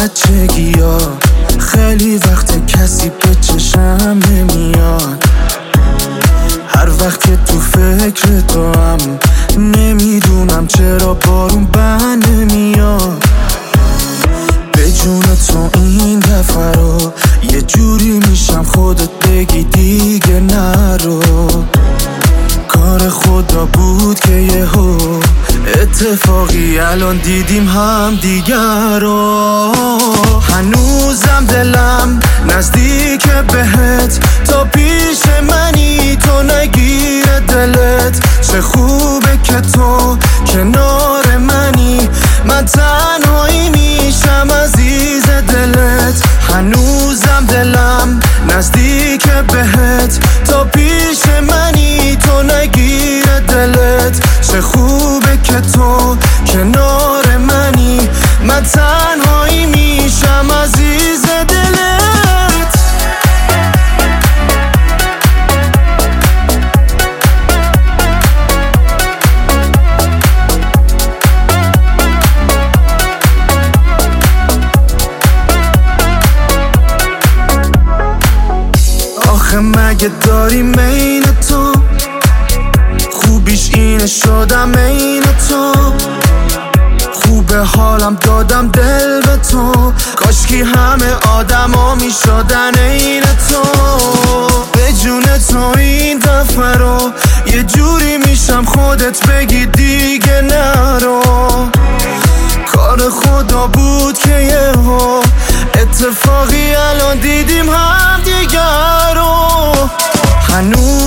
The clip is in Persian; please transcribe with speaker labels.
Speaker 1: بچگی ها خیلی وقت کسی به چشم نمیاد. هر وقت که تو فکر تو هم نمیدونم چرا بارون بند نمیاد. به جون تو این دفعه رو یه جوری میشم خودت بگی دیگه نرو. کار خدا بود که یهو اتفاقی الان دیدیم هم دیگر رو. هنوزم دلم نزدیک بهت، تا پیش منی تو نگیره دلت. چه خوبه که تو کنار منی، من تنهایی میشم عزیز دلت. هنوزم دلم نزدیک بهت، تا پیش منی تو نگیره دلت. چه خوبه که تو کنار منی، من تنهایی میشم عزیز دلت. آخه مگه داری مین تو، خوبیش اینه شدم عین تو. خوبه حالم دادم دل به تو، کاشکی همه آدما میشدن عین تو. به جون تو این دفعه رو یه جوری میشم خودت بگی دیگه نرو. کار خدا بود که یهو اتفاقی الان دیدیم هم دیگر رو. هنوز